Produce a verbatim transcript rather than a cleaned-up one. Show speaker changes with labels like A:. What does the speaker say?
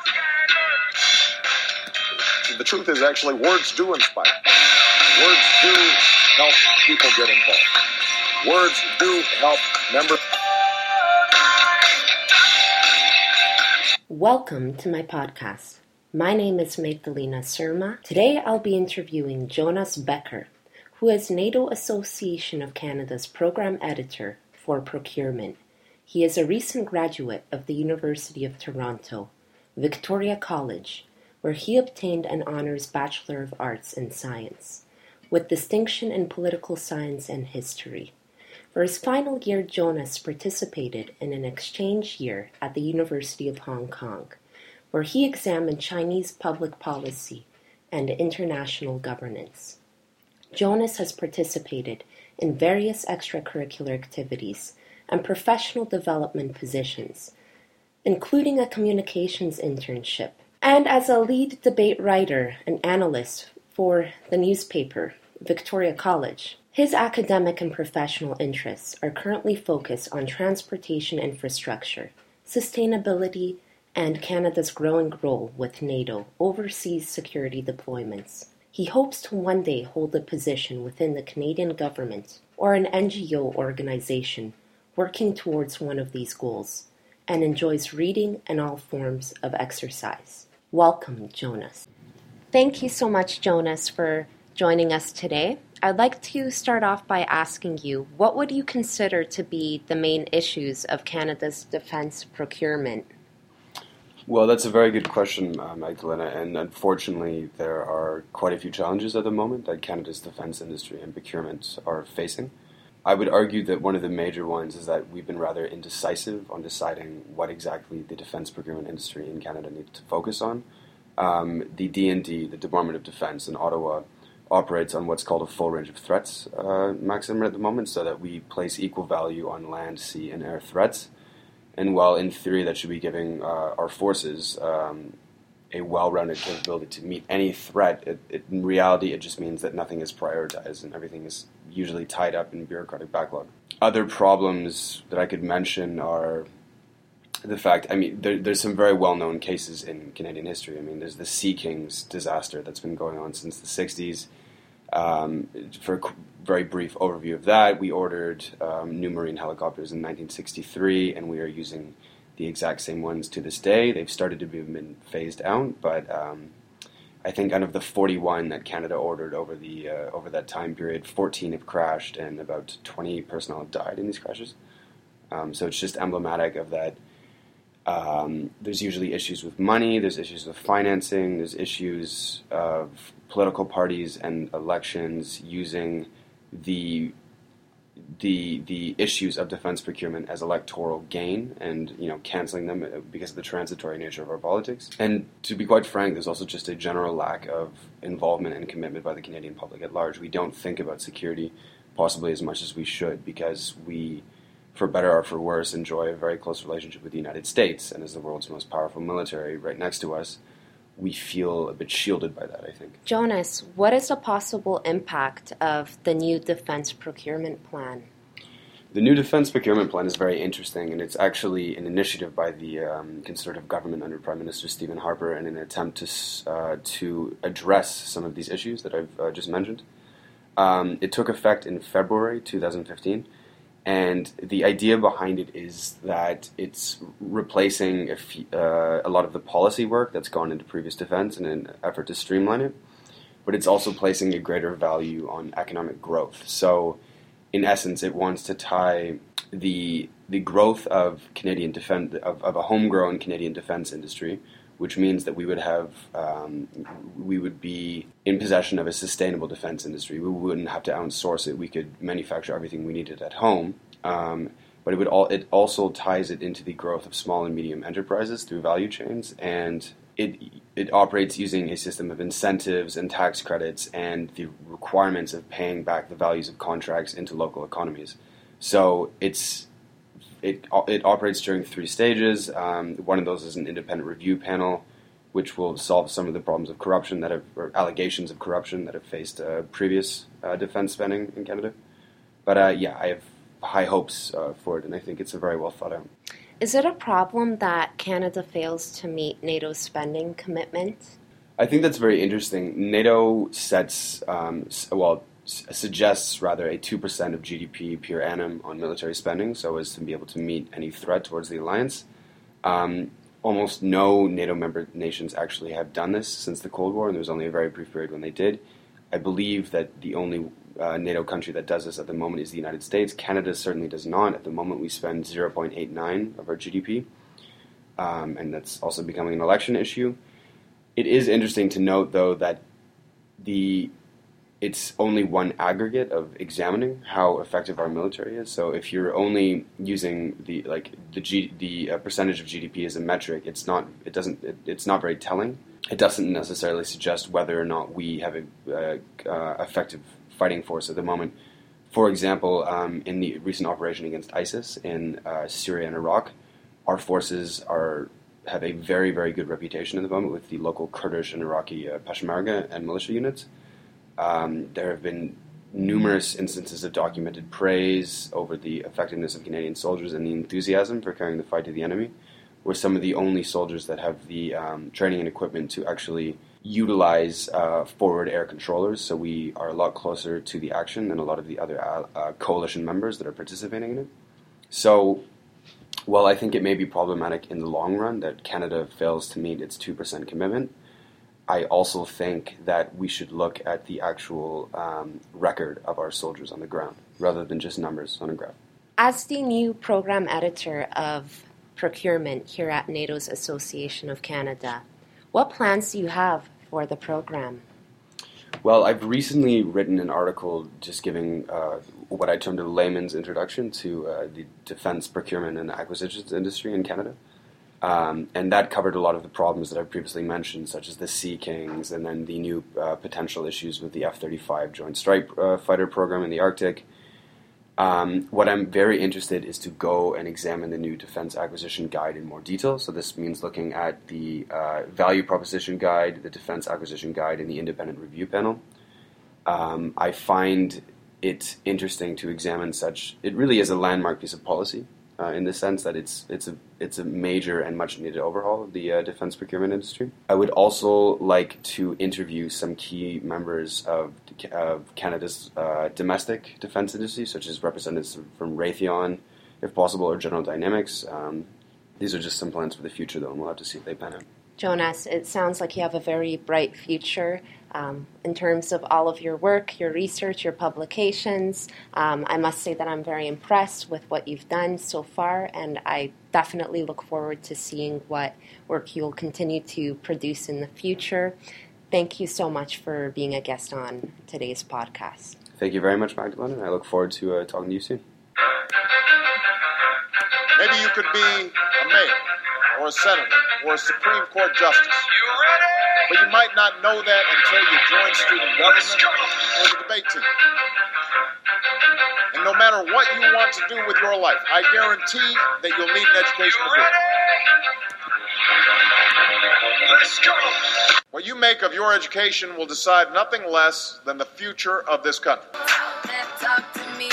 A: The truth is, actually, words do inspire. Words do help people get involved. Words do help members.
B: Welcome to my podcast. My name is Magdalena Surma. Today I'll be interviewing Jonas Becker, who is NATO Association of Canada's program editor for procurement. He is a recent graduate of the University of Toronto, Victoria College, where he obtained an honors Bachelor of Arts in Science, with distinction in political science and history. For his final year, Jonas participated in an exchange year at the University of Hong Kong, where he examined Chinese public policy and international governance. Jonas has participated in various extracurricular activities and professional development positions, including a communications internship, and as a lead debate writer and analyst for the newspaper, Victoria College. His academic and professional interests are currently focused on transportation infrastructure, sustainability, and Canada's growing role with NATO overseas security deployments. He hopes to one day hold a position within the Canadian government or an N G O organization working towards one of these goals, and enjoys reading and all forms of exercise. Welcome, Jonas. Thank you so much, Jonas, for joining us today. I'd like to start off by asking you, what would you consider to be the main issues of Canada's defense procurement?
C: Well, that's a very good question, uh, Magdalena, and unfortunately there are quite a few challenges at the moment that Canada's defense industry and procurement are facing. I would argue that one of the major ones is that we've been rather indecisive on deciding what exactly the defense procurement industry in Canada needs to focus on. Um, the D and D, the Department of Defense in Ottawa, operates on what's called a full range of threats uh, maxim at the moment, so that we place equal value on land, sea, and air threats. And while in theory that should be giving uh, our forces um, a well-rounded capability to meet any threat, it, it, in reality it just means that nothing is prioritized and everything is usually tied up in bureaucratic backlog. Other problems that I could mention are the fact, I mean, there, there's some very well-known cases in Canadian history. I mean, there's the Sea Kings disaster that's been going on since the sixties. Um, for a very brief overview of that, we ordered um, new Marine helicopters in nineteen sixty-three, and we are using the exact same ones to this day. They've started to be been phased out, but um, I think out of the forty-one that Canada ordered over the uh, over that time period, fourteen have crashed, and about twenty personnel have died in these crashes. Um, so it's just emblematic of that. Um, there's usually issues with money, there's issues with financing, there's issues of political parties and elections using the the the issues of defense procurement as electoral gain, and you know canceling them because of the transitory nature of our politics. And to be quite frank, there's also just a general lack of involvement and commitment by the Canadian public at large. We don't think about security possibly as much as we should, because we, for better or for worse, enjoy a very close relationship with the United States, and as the world's most powerful military right next to us, we feel a bit shielded by that, I think.
B: Jonas, what is the possible impact of the new defense procurement plan?
C: The new defense procurement plan is very interesting, and it's actually an initiative by the um, Conservative government under Prime Minister Stephen Harper in an attempt to uh, to address some of these issues that I've uh, just mentioned. Um, it took effect in February twenty fifteen. And the idea behind it is that it's replacing a, f- uh, a lot of the policy work that's gone into previous defense in an effort to streamline it, but it's also placing a greater value on economic growth. So, in essence, it wants to tie the the growth of Canadian defense of, of a homegrown Canadian defense industry, which means that we would have um, we would be in possession of a sustainable defense industry. We wouldn't have to outsource it. We could manufacture everything we needed at home. Um, but it would all it also ties it into the growth of small and medium enterprises through value chains, and it it operates using a system of incentives and tax credits and the requirements of paying back the values of contracts into local economies. So it's It it operates during three stages. Um, one of those is an independent review panel, which will solve some of the problems of corruption that have, or allegations of corruption that have faced uh, previous uh, defense spending in Canada. But uh, yeah, I have high hopes uh, for it, and I think it's a very well thought out.
B: Is it a problem that Canada fails to meet NATO's spending commitment?
C: I think that's very interesting. NATO sets, um, well, s- suggests rather a two percent of G D P per annum on military spending so as to be able to meet any threat towards the alliance. Um, almost no NATO member nations actually have done this since the Cold War, and there was only a very brief period when they did. I believe that the only uh, NATO country that does this at the moment is the United States. Canada certainly does not. At the moment, we spend zero point eight nine of our G D P, um, and that's also becoming an election issue. It is interesting to note, though, that the it's only one aggregate of examining how effective our military is. So if you're only using the like the G, the uh, percentage of G D P as a metric, it's not it doesn't it, it's not very telling. It doesn't necessarily suggest whether or not we have a uh, uh, effective fighting force at the moment. For example, um, in the recent operation against ISIS in uh, Syria and Iraq, our forces are have a very, very good reputation at the moment with the local Kurdish and Iraqi uh, Peshmerga and militia units. Um, there have been numerous instances of documented praise over the effectiveness of Canadian soldiers and the enthusiasm for carrying the fight to the enemy. We're some of the only soldiers that have the um, training and equipment to actually utilize uh, forward air controllers, so we are a lot closer to the action than a lot of the other uh, uh, coalition members that are participating in it. So, while I think it may be problematic in the long run that Canada fails to meet its two percent commitment, I also think that we should look at the actual um, record of our soldiers on the ground, rather than just numbers on a graph.
B: As the new program editor of procurement here at NATO's Association of Canada, what plans do you have for the program?
C: Well, I've recently written an article just giving uh, what I termed a layman's introduction to uh, the defense procurement and acquisitions industry in Canada. Um, and that covered a lot of the problems that I've previously mentioned, such as the Sea Kings and then the new uh, potential issues with the F thirty-five Joint Strike uh, Fighter program in the Arctic. Um, what I'm very interested is to go and examine the new Defense Acquisition Guide in more detail. So this means looking at the uh, Value Proposition Guide, the Defense Acquisition Guide, and the Independent Review Panel. Um, I find it interesting to examine such. It really is a landmark piece of policy. Uh, in the sense that it's it's a it's a major and much needed overhaul of the uh, defense procurement industry. I would also like to interview some key members of of Canada's uh, domestic defense industry, such as representatives from Raytheon, if possible, or General Dynamics. Um, these are just some plans for the future, though, and we'll have to see if they pan out.
B: Jonas, it sounds like you have a very bright future um, in terms of all of your work, your research, your publications. Um, I must say that I'm very impressed with what you've done so far, and I definitely look forward to seeing what work you'll continue to produce in the future. Thank you so much for being a guest on today's podcast.
C: Thank you very much, Magdalena, and I look forward to uh, talking to you soon.
A: Maybe you could be a mayor or a senator or a Supreme Court justice. But you might not know that until you join student government or the debate team. And no matter what you want to do with your life, I guarantee that you'll need an education to do it. Let's go! What you make of your education will decide nothing less than the future of this country.
D: Talk to me.